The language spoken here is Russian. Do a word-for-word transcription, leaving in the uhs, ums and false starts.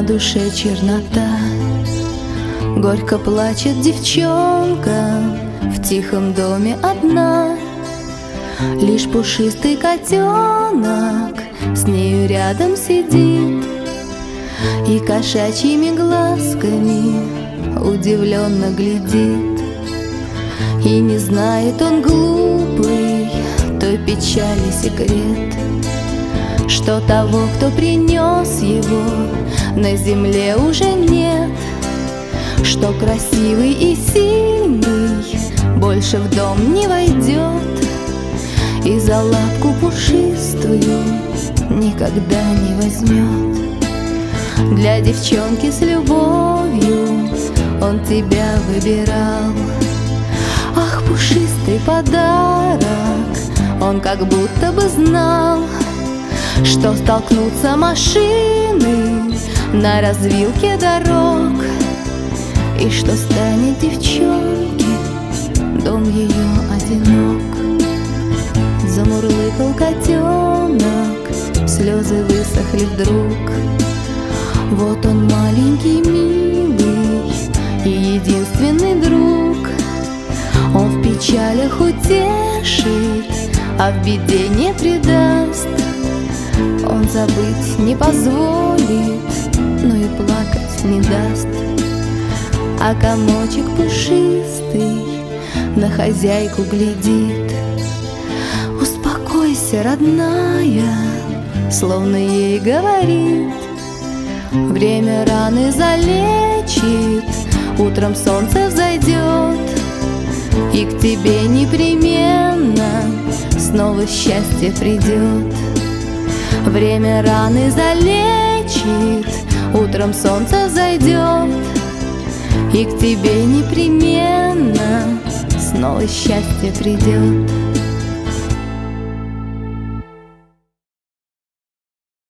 душе чернота. Горько плачет девчонка в тихом доме одна. Лишь пушистый котенок с нею рядом сидит и кошачьими глазками удивленно глядит. И не знает он, глупый, той печали секрет, что того, кто принес его, на земле уже нет, что красивый и сильный больше в дом не войдет и за лапку пушистую никогда не возьмет. Для девчонки с любовью он тебя выбирал. Ах, пушистый подарок, он как будто бы знал, что столкнутся машины на развилке дорог, и что станет девчонке дом ее одинок. Замурлыкал котенок, слезы высохли вдруг. Вот он маленький, милый и единственный друг. Он в печалях утешит, а в беде не предаст. Он забыть не позволит, но и плакать не даст. А комочек пушистый на хозяйку глядит. Успокойся, родная, словно ей говорит. Время раны залечит, утром солнце взойдет, и к тебе непременно снова счастье придет. Время раны залечит, утром солнце взойдет, и к тебе непременно снова счастье придет.